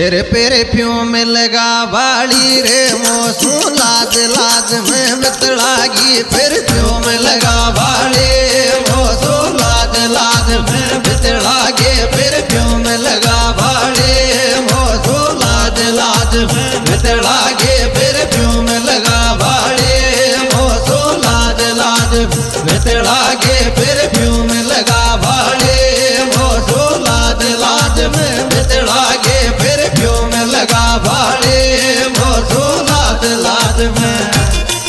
तेरे परफ्यूम लगा वाली रे मोसू लाज लाज में बितड़ागी परफ्यूम लगा वाली मोसू लाज लाज में बितड़ागे परफ्यूम लगा वाली मोसू लाज लाज में बितड़ागे परफ्यूम लगा वाली मोसू लाज लाज बितड़ागे परफ्यूम लगा वाली मोसू लाज लाज में बितड़ागे परफ्यूम लगा वाले मोसू लाज लाज में।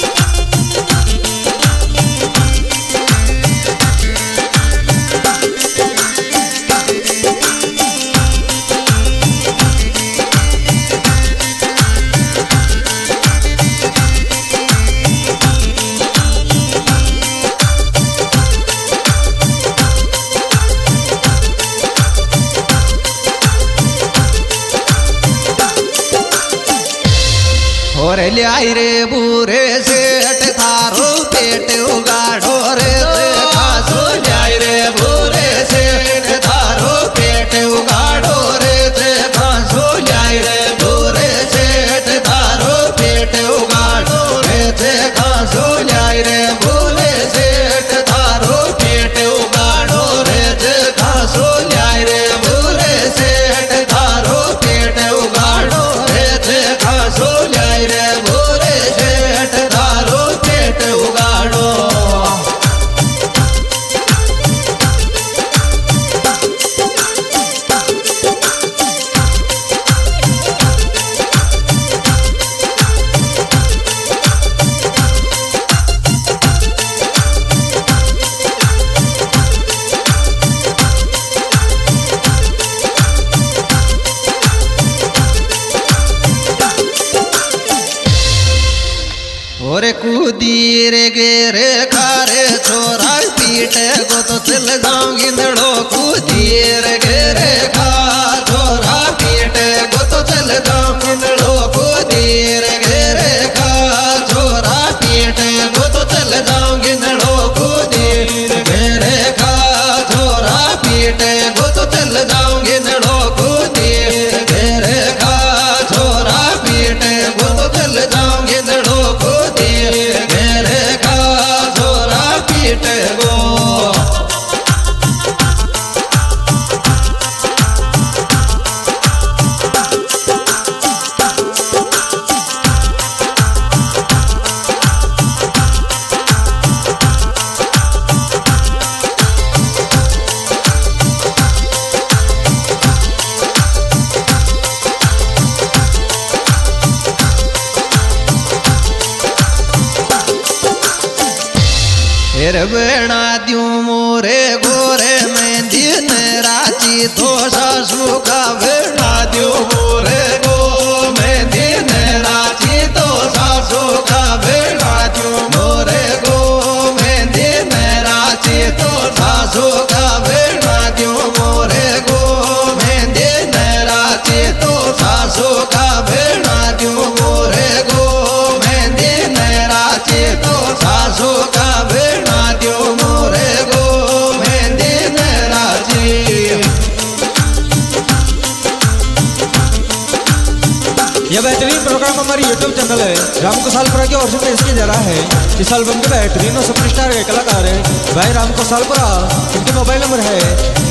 और लाई रे बूरे सेठ थारो पेट उगाड़ो रे खासो लाई रे बूरे सेठ थारो पेट उगाड़ो रे खासो लाई रे बूरे सेठ थारो पेट उगाड़ो रे खासो लाई रे बूरे सेठ थारो पेट उगाड़ो रे खासो लाई रे बूरे सेठ थारो पेट उगाड़ो रे खासो लाई रे बूरे सेठ थारो पेट उगाड़ो। और कूदी रे गेरे खारे छोरा पीटे को तो चल जाऊं गिंदड़ो कूदी रे गेरे खा छोरा पीटे को तो चल जाऊं गिंदड़ो कूदी रे गेरे खा छोरा पीटे को तो चल जाऊं गिंदड़ो कूदी रे गेरे खा छोरा पीटे को तो चल जाऊं गिंदड़ो कूदी रे गेरे खा छोरा पीटे को तो चल जाऊं गिंदड़ो मेरे का छोरा पीट गो। बेड़ा द्यू मोरे गोरे में दिन राची तो सासू का बेड़ा द्यू मोरे गो में दिन राची तो सासू का बेड़ा द्यू मोरे गो में दिन राची तो सासू का बेड़ा द्यू मोरे गो में दिन राची तो सासू का बेड़ा द्यू मोरे गो में दिन राची तो सासू का बेड़ा मोरे गो में दिन राजी। यह बेहतरीन प्रोग्राम हमारी YouTube चैनल है रामको सालपुरा के ओर से पेश किया जा रहा है। इस एल्बम के बेहतरीन और सुपरस्टार के कलाकार है भाई रामको सालपुरा। इनके मोबाइल नंबर है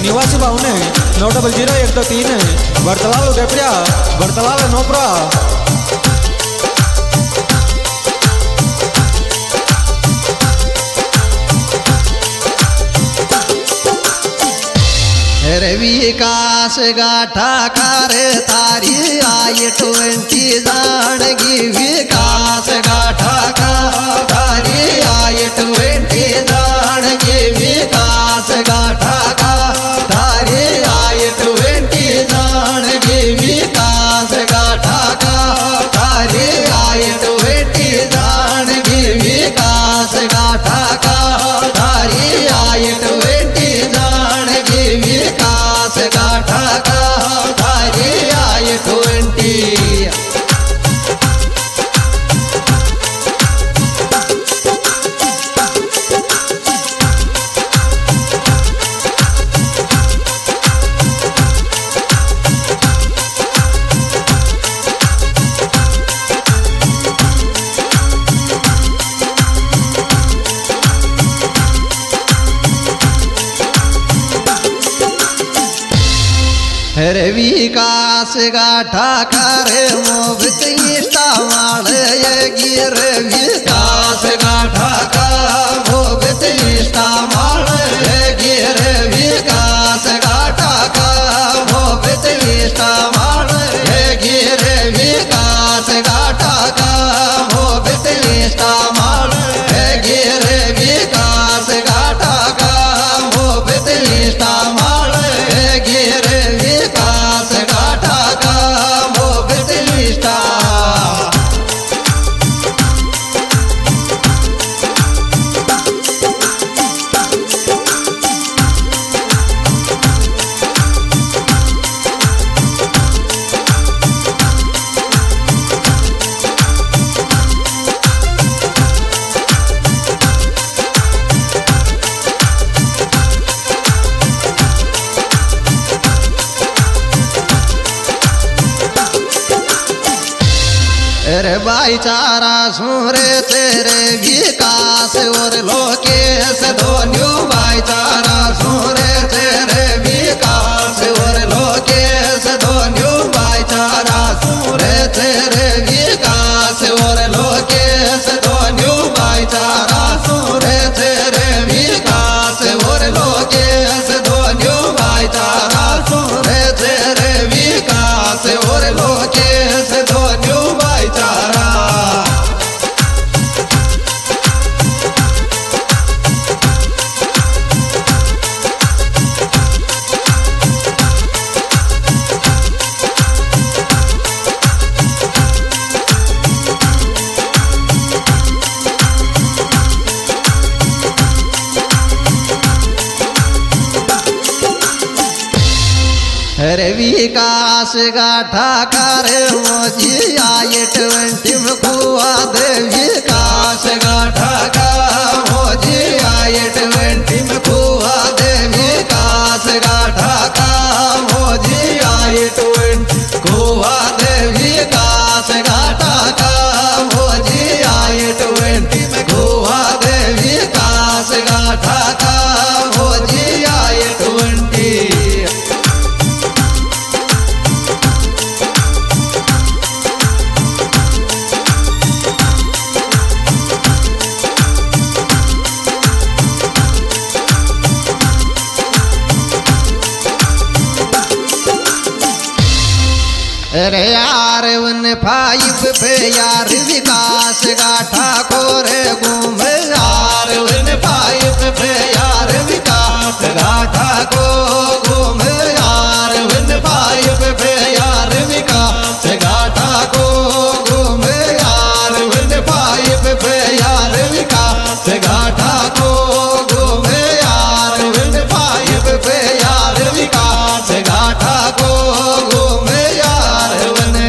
8952 बरतलाल उदयपुरा बरतलाल नोपरा। विकास गाठा कारे तारी आई 20 जानगी विकास गाठा का तारी आई 20 जानगी विकास गाठा का तारी आई 20 जानगी विकास गाठा का तारी आई 20 जानगी विकास गाठा का तारी आई 20 जानगी विकास गाठा का तारी आई 20। रे विकास गाठा करे मोबित इष्टा माल ये गिर विकास गाठा का मोबित इष्टा माल ये गिर विकास गाठा का मोबित इष्टा माल ये गिर विकास गाठा का मोबित इष्टा माल ये गिर विकास गाठा का मोबित इष्टा माल ये गिर विकास गाठा का मोबित इष्टा। रे भाईचारा सुरे तेरे विकास और लोकेश धोन्यू भाईचारा सुरे तेरे विकास और लोकेश धोन्यू भाईचारा सुरे तेरे विकास और लोकेश धोन्यू भाईचारा सुरे तेरे विकास और लोकेश धोन्यू भाईचारा सुरे तेरे विकास और लोकेश धोन्यू भाईचारा। रे विकास गाठा करे मोजी आए 20 में कुआ दे विकास गाठा का मोजी आए 20 में कुआ दे विकास गाठा का मोजी आए 20 कुआ दे विकास गाठा का मोजी आए 20 में कुआ दे विकास गाठा का मोजी आए 20। रे यार 15 पे यार विकास गाठा को रे घूम यार 15 पे यार विकास गाठा को घूम यार 15 पे यार विकास गाठा को घूम यार 15 पे यार विकास गाठा को घूम यार 15 पे यार विकास गाठा को घूम यार बने।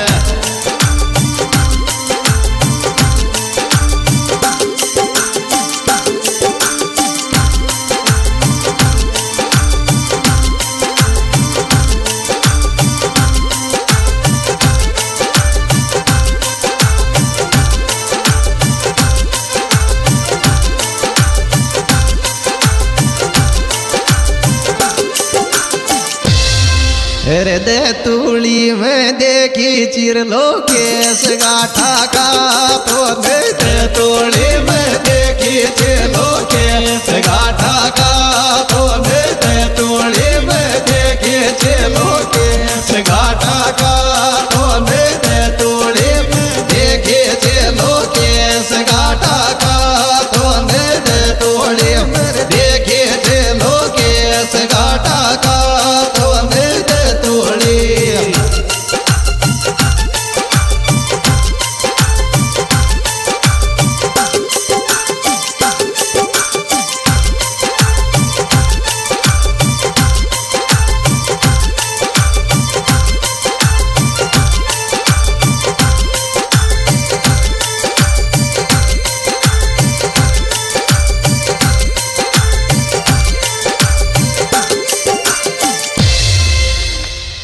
रे दे तुली में देखी चिर लोकेश गाठा का तो दे तुली